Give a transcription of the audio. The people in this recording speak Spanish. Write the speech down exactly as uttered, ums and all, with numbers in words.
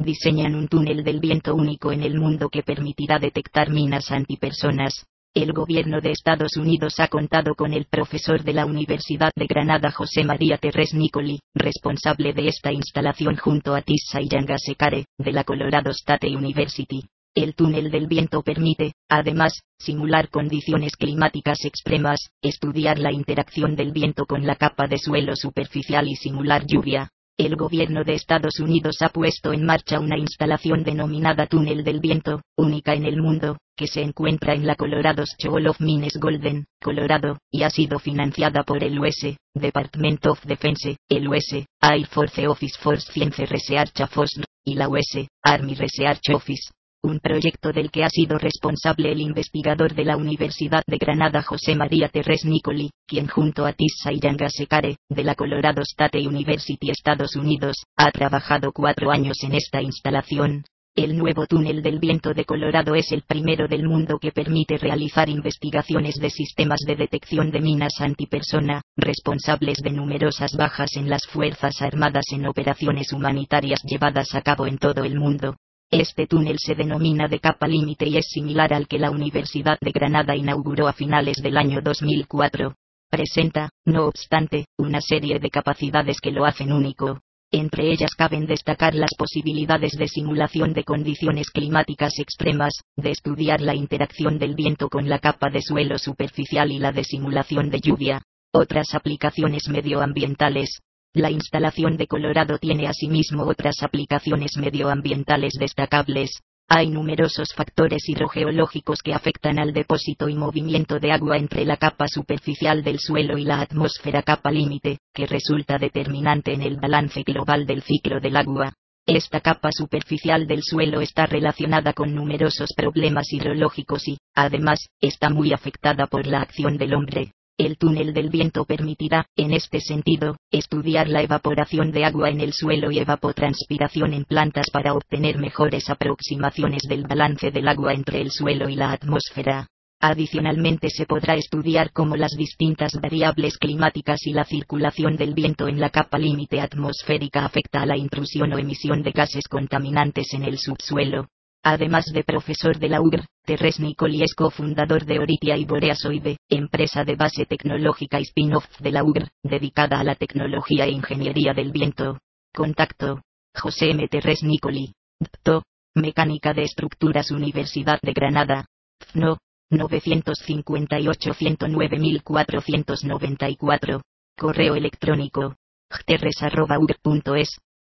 diseñan un túnel del viento único en el mundo que permitirá detectar minas antipersonas. El gobierno de Estados Unidos ha contado con el profesor de la Universidad de Granada José María Terrés Nicoli, responsable de esta instalación junto a Tissa Yangasekare, de la Colorado State University. El túnel del viento permite, además, simular condiciones climáticas extremas, estudiar la interacción del viento con la capa de suelo superficial y simular lluvia. El gobierno de Estados Unidos ha puesto en marcha una instalación denominada Túnel del Viento, única en el mundo, que se encuentra en la Colorado School of Mines Golden, Colorado, y ha sido financiada por el U S Department of Defense, el U S Air Force Office for Science Research Force, y la U S Army Research Office. Un proyecto del que ha sido responsable el investigador de la Universidad de Granada José María Terrés Nicoli, quien junto a Tissa Yangasekare, de la Colorado State University Estados Unidos, ha trabajado cuatro años en esta instalación. El nuevo túnel del viento de Colorado es el primero del mundo que permite realizar investigaciones de sistemas de detección de minas antipersona, responsables de numerosas bajas en las Fuerzas Armadas en operaciones humanitarias llevadas a cabo en todo el mundo. Este túnel se denomina de capa límite y es similar al que la Universidad de Granada inauguró a finales del año dos mil cuatro. Presenta, no obstante, una serie de capacidades que lo hacen único. Entre ellas caben destacar las posibilidades de simulación de condiciones climáticas extremas, de estudiar la interacción del viento con la capa de suelo superficial y la de simulación de lluvia. Otras aplicaciones medioambientales. La instalación de Colorado tiene asimismo otras aplicaciones medioambientales destacables. Hay numerosos factores hidrogeológicos que afectan al depósito y movimiento de agua entre la capa superficial del suelo y la atmósfera capa límite, que resulta determinante en el balance global del ciclo del agua. Esta capa superficial del suelo está relacionada con numerosos problemas hidrológicos y, además, está muy afectada por la acción del hombre. El túnel del viento permitirá, en este sentido, estudiar la evaporación de agua en el suelo y evapotranspiración en plantas para obtener mejores aproximaciones del balance del agua entre el suelo y la atmósfera. Adicionalmente se podrá estudiar cómo las distintas variables climáticas y la circulación del viento en la capa límite atmosférica afecta a la intrusión o emisión de gases contaminantes en el subsuelo. Además de profesor de la U G R, Terrés Nicoli es cofundador de Oritia y Boreasoide, empresa de base tecnológica y spin-off de la U G R, dedicada a la tecnología e ingeniería del viento. Contacto: José M. Terrés Nicoli, D P T O, Mecánica de Estructuras Universidad de Granada, F N O, nueve cinco ocho, ciento nueve mil cuatrocientos noventa y cuatro. Correo electrónico: gterres arroba u g r punto es.